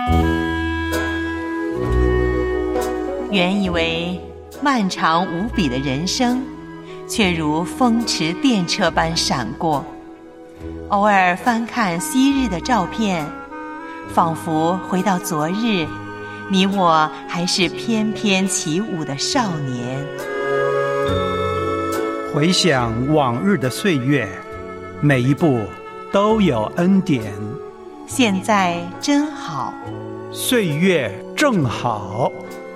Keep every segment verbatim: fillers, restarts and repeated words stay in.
原以为漫长无比的人生，却如风驰电掣般闪过。偶尔翻看昔日的照片，仿佛回到昨日，你我还是翩翩起舞的少年。 回想往日的岁月，每一步都有恩典。 现在真好， 岁月正好。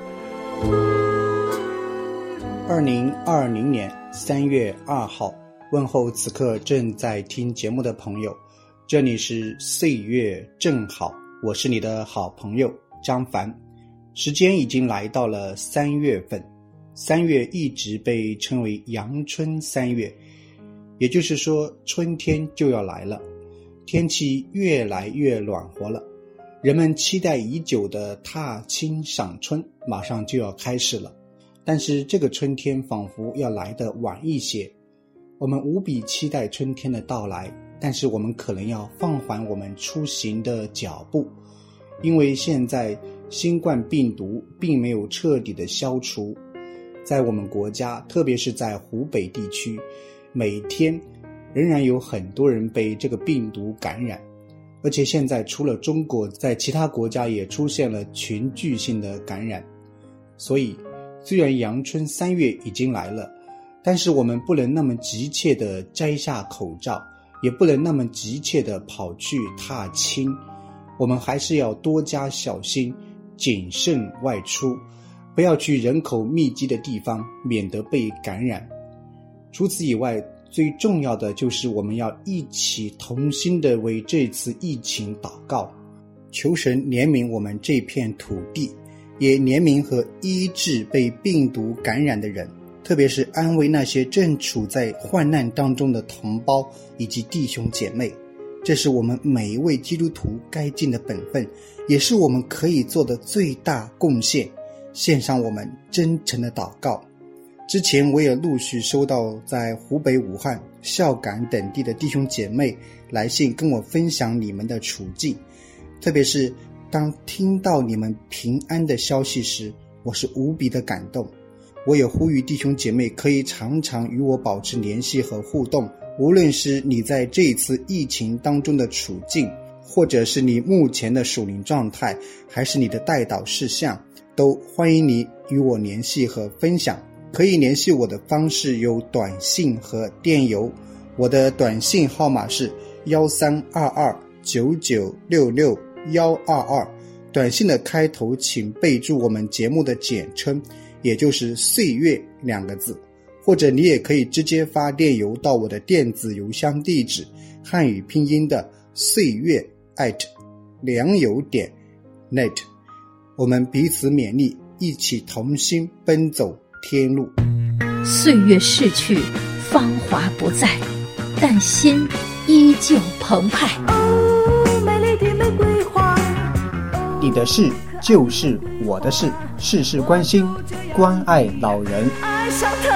二零二零年三月二号，问候此刻正在听节目的朋友，这里是岁月正好，我是你的好朋友张凡。时间已经来到了三月份，三月一直被称为阳春三月，也就是说春天就要来了，天气越来越暖和了，人们期待已久的踏青赏春马上就要开始了。但是这个春天仿佛要来得晚一些，我们无比期待春天的到来，但是我们可能要放缓我们出行的脚步，因为现在新冠病毒并没有彻底的消除。在我们国家，特别是在湖北地区，每天仍然有很多人被这个病毒感染，而且现在除了中国，在其他国家也出现了群聚性的感染。所以虽然阳春三月已经来了，但是我们不能那么急切地摘下口罩，也不能那么急切地跑去踏青，我们还是要多加小心，谨慎外出，不要去人口密集的地方，免得被感染。除此以外，最重要的就是我们要一起同心地为这次疫情祷告，求神怜悯我们这片土地，也怜悯和医治被病毒感染的人，特别是安慰那些正处在患难当中的同胞以及弟兄姐妹。这是我们每一位基督徒该尽的本分，也是我们可以做的最大贡献，献上我们真诚的祷告。之前我也陆续收到在湖北武汉、孝感等地的弟兄姐妹来信跟我分享你们的处境，特别是当听到你们平安的消息时，我是无比的感动。我也呼吁弟兄姐妹可以常常与我保持联系和互动，无论是你在这一次疫情当中的处境，或者是你目前的属灵状态，还是你的代祷事项，都欢迎你与我联系和分享。可以联系我的方式有短信和电邮，我的短信号码是一三二二九九六六一二二，短信的开头请备注我们节目的简称，也就是岁月两个字，或者你也可以直接发电邮到我的电子邮箱地址，汉语拼音的岁月 at 良友点 net， 我们彼此勉励，一起同心奔走天路。 岁月逝去，芳华不再，但心依旧澎湃。 哦，美丽的玫瑰花， 你的事就是我的事，事事关心，关爱老人。 爱上他。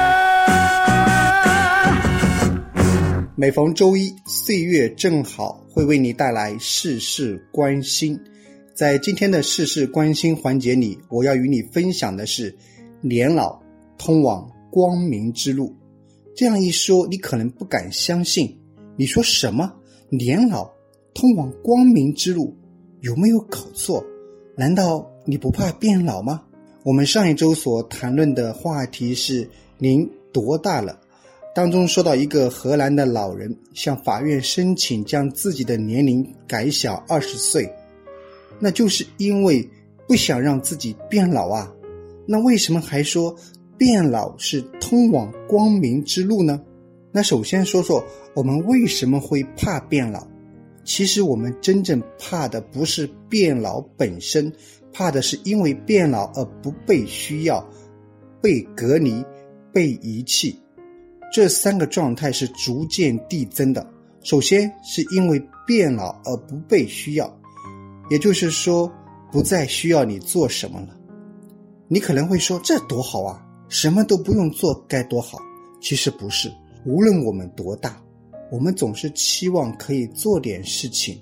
每逢周一，岁月正好会为你带来事事关心。在今天的事事关心环节里，我要与你分享的是年老通往光明之路。这样一说，你可能不敢相信，你说什么？年老通往光明之路，有没有搞错？难道你不怕变老吗？我们上一周所谈论的话题是您多大了，当中说到一个荷兰的老人向法院申请将自己的年龄改小二十岁，那就是因为不想让自己变老啊。那为什么还说变老是通往光明之路呢？那首先说说我们为什么会怕变老。其实我们真正怕的不是变老本身，怕的是因为变老而不被需要，被隔离，被遗弃。这三个状态是逐渐递增的。首先是因为变老而不被需要，也就是说不再需要你做什么了。你可能会说，这多好啊，什么都不用做该多好。其实不是，无论我们多大，我们总是期望可以做点事情，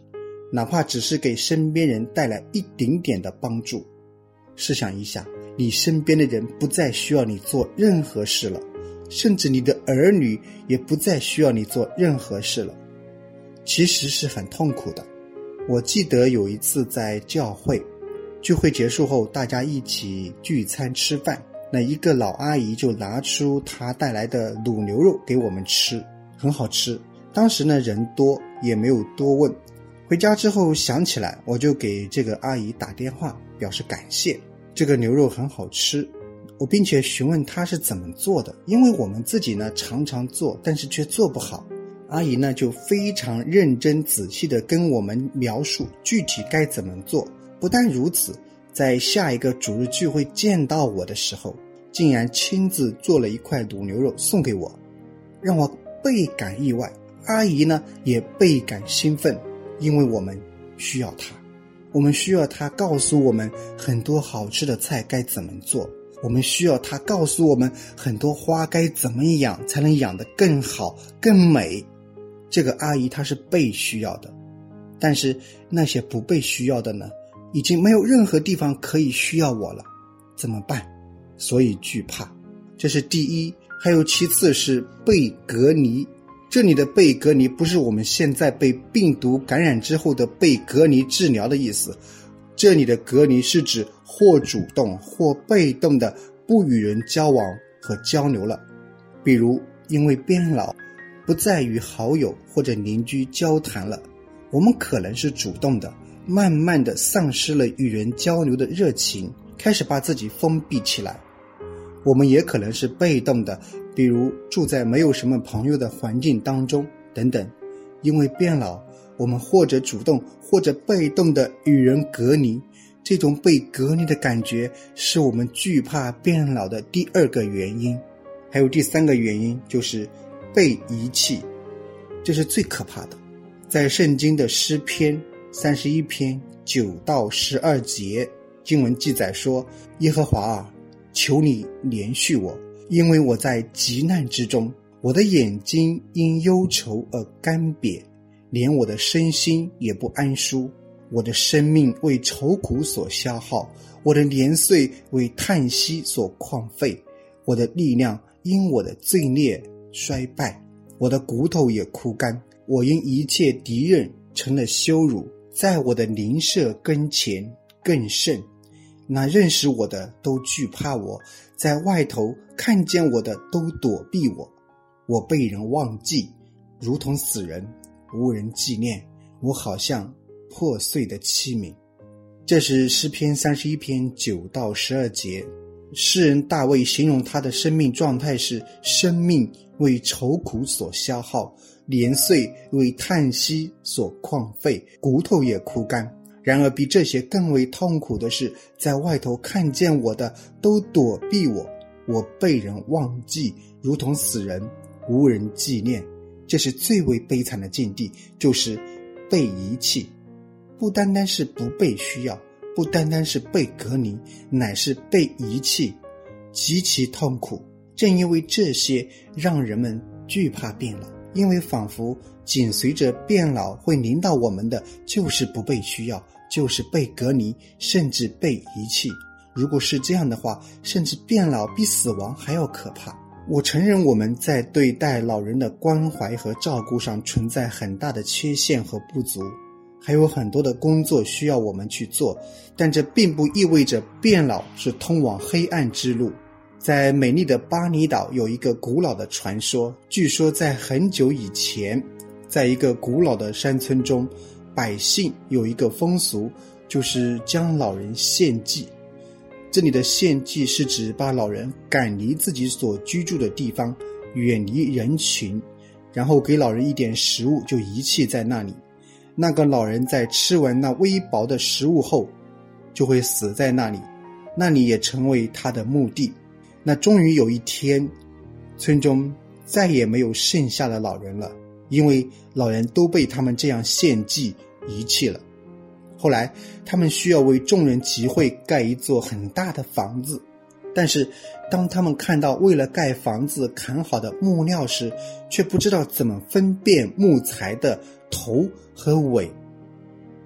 哪怕只是给身边人带来一丁点的帮助。试想一下，你身边的人不再需要你做任何事了，甚至你的儿女也不再需要你做任何事了，其实是很痛苦的。我记得有一次在教会聚会结束后，大家一起聚餐吃饭，那一个老阿姨就拿出她带来的卤牛肉给我们吃，很好吃。当时呢人多也没有多问，回家之后想起来，我就给这个阿姨打电话表示感谢，这个牛肉很好吃，我并且询问她是怎么做的，因为我们自己呢常常做，但是却做不好。阿姨呢就非常认真仔细地跟我们描述具体该怎么做。不但如此，在下一个主日聚会见到我的时候，竟然亲自做了一块卤牛肉送给我，让我倍感意外。阿姨呢也倍感兴奋，因为我们需要她，我们需要她告诉我们很多好吃的菜该怎么做，我们需要她告诉我们很多花该怎么养才能养得更好更美。这个阿姨她是被需要的，但是那些不被需要的呢，已经没有任何地方可以需要我了，怎么办？所以惧怕，这是第一。还有其次是被隔离。这里的被隔离不是我们现在被病毒感染之后的被隔离治疗的意思，这里的隔离是指或主动或被动的不与人交往和交流了。比如因为变老，不再与好友或者邻居交谈了，我们可能是主动的，慢慢的丧失了与人交流的热情，开始把自己封闭起来。我们也可能是被动的，比如住在没有什么朋友的环境当中等等。因为变老，我们或者主动或者被动的与人隔离，这种被隔离的感觉是我们惧怕变老的第二个原因。还有第三个原因就是被遗弃，这是最可怕的。在圣经的诗篇三十一篇九到十二节，经文记载说，耶和华啊，求你怜恤我，因为我在急难之中，我的眼睛因忧愁而干瘪，连我的身心也不安舒。我的生命为愁苦所消耗，我的年岁为叹息所旷废，我的力量因我的罪孽衰败，我的骨头也枯干。我因一切敌人成了羞辱，在我的邻舍跟前更甚。那认识我的都惧怕我，在外头看见我的都躲避我。我被人忘记，如同死人，无人纪念。我好像破碎的器皿。这是诗篇三十一篇九到十二节。诗人大卫形容他的生命状态是：生命为愁苦所消耗，年岁为叹息所旷废，骨头也枯干。然而比这些更为痛苦的是，在外头看见我的都躲避我，我被人忘记，如同死人，无人纪念。这是最为悲惨的境地，就是被遗弃。不单单是不被需要，不单单是被隔离，乃是被遗弃，极其痛苦。正因为这些，让人们惧怕变老，因为仿佛紧随着变老会临到我们的就是不被需要，就是被隔离，甚至被遗弃。如果是这样的话，甚至变老比死亡还要可怕。我承认我们在对待老人的关怀和照顾上存在很大的缺陷和不足，还有很多的工作需要我们去做，但这并不意味着变老是通往黑暗之路。在美丽的巴厘岛有一个古老的传说，据说在很久以前，在一个古老的山村中，百姓有一个风俗，就是将老人献祭。这里的献祭是指把老人赶离自己所居住的地方，远离人群，然后给老人一点食物就遗弃在那里。那个老人在吃完那微薄的食物后，就会死在那里，那里也成为他的墓地。那终于有一天，村中再也没有剩下的老人了，因为老人都被他们这样献祭遗弃了。后来他们需要为众人集会盖一座很大的房子，但是当他们看到为了盖房子砍好的木料时，却不知道怎么分辨木材的头和尾。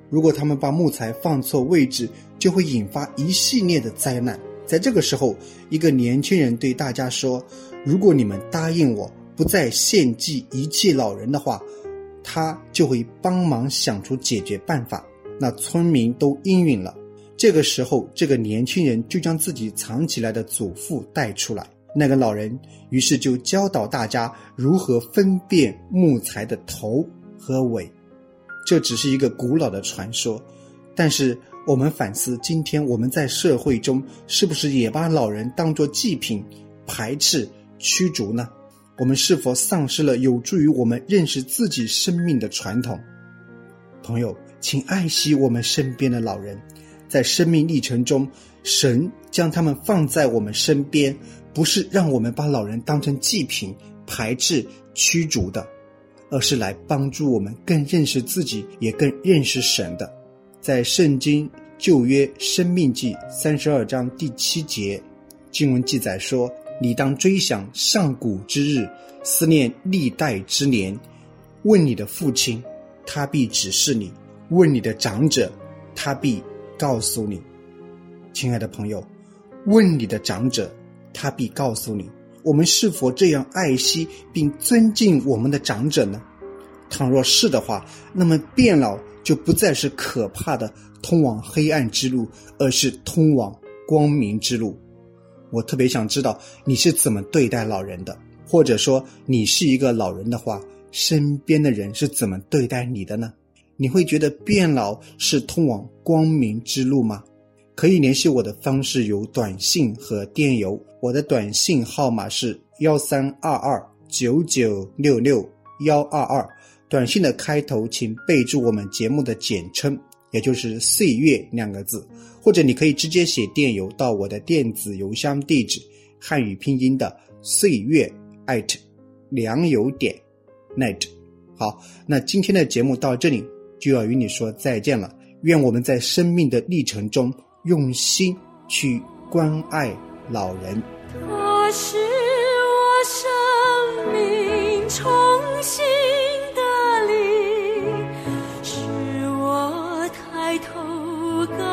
如果他们把木材放错位置，就会引发一系列的灾难。在这个时候，一个年轻人对大家说，如果你们答应我不再献祭遗弃老人的话，他就会帮忙想出解决办法。那村民都应允了。这个时候，这个年轻人就将自己藏起来的祖父带出来。那个老人于是就教导大家如何分辨木材的头和尾。这只是一个古老的传说，但是我们反思，今天我们在社会中是不是也把老人当作祭品排斥驱逐呢？我们是否丧失了有助于我们认识自己生命的传统？朋友，请爱惜我们身边的老人。在生命历程中，神将他们放在我们身边，不是让我们把老人当成祭品排斥驱逐的，而是来帮助我们更认识自己，也更认识神的。在圣经旧约申命记三十二章第七节，经文记载说，你当追想上古之日，思念历代之年，问你的父亲，他必指示你，问你的长者，他必告诉你。亲爱的朋友，问你的长者，他必告诉你。我们是否这样爱惜并尊敬我们的长者呢？倘若是的话，那么变老就不再是可怕的通往黑暗之路，而是通往光明之路。我特别想知道你是怎么对待老人的，或者说你是一个老人的话，身边的人是怎么对待你的呢？你会觉得变老是通往光明之路吗？可以联系我的方式有短信和电邮，我的短信号码是一三二二九九六六一二二，短信的开头请备注我们节目的简称，也就是岁月两个字，或者你可以直接写电邮到我的电子邮箱地址，汉语拼音的岁月 at 良友点 net。 好，那今天的节目到这里就要与你说再见了。愿我们在生命的历程中用心去关爱老人。 它是我生命重新的力，使我抬头高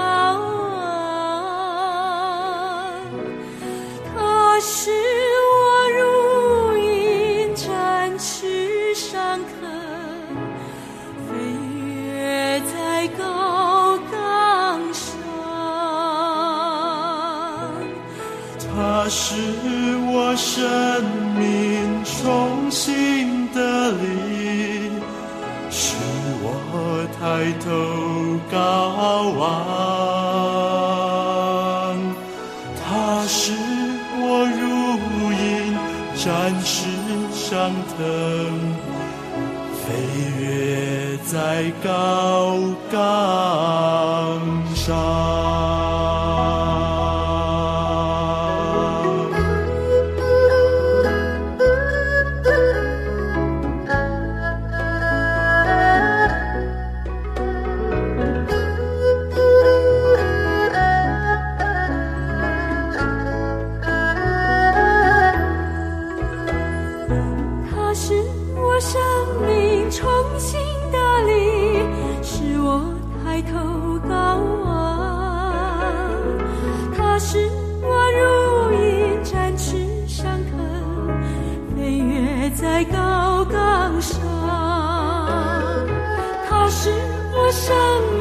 望。它是我如鹰展翅上腾，飞跃在高岗上。 它是我生命重新的力，使我抬头高望。它是我如鹰展翅上腾，飞跃在高岗上。 在高岗上，它是我生